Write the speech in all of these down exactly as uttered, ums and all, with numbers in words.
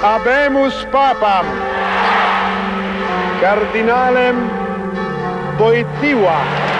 Habemus Papam, kardynałem Wojtyła.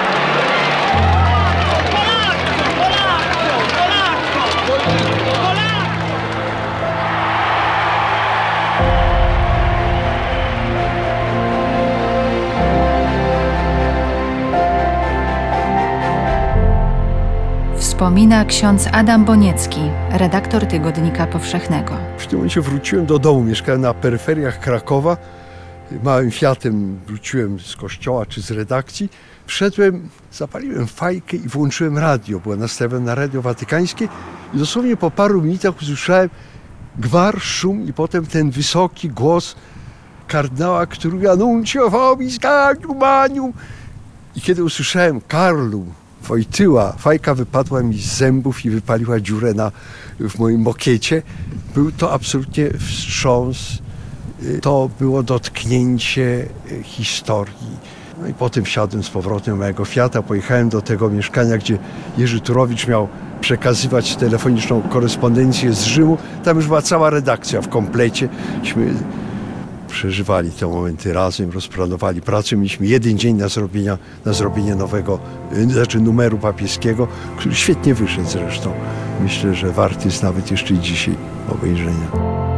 Wspomina ksiądz Adam Boniecki, redaktor Tygodnika Powszechnego. W tym momencie wróciłem do domu, mieszkałem na peryferiach Krakowa. Małym Fiatem wróciłem z kościoła czy z redakcji. Wszedłem, zapaliłem fajkę i włączyłem radio. Była nastawiona na Radio Watykańskie i dosłownie po paru minutach usłyszałem gwar, szum i potem ten wysoki głos kardynała, który annuncio vobis carium manium. I kiedy usłyszałem Karlu Wojtyła, fajka wypadła mi z zębów i wypaliła dziurę na, w moim mokiecie. Był to absolutnie wstrząs. To było dotknięcie historii. No i potem wsiadłem z powrotem do mojego Fiata, pojechałem do tego mieszkania, gdzie Jerzy Turowicz miał przekazywać telefoniczną korespondencję z Rzymu. Tam już była cała redakcja w komplecie. Myśmy przeżywali te momenty razem, rozplanowali pracę. Mieliśmy jeden dzień na zrobienie, na zrobienie nowego, znaczy numeru papieskiego, który świetnie wyszedł zresztą. Myślę, że warty jest nawet jeszcze dzisiaj obejrzenia.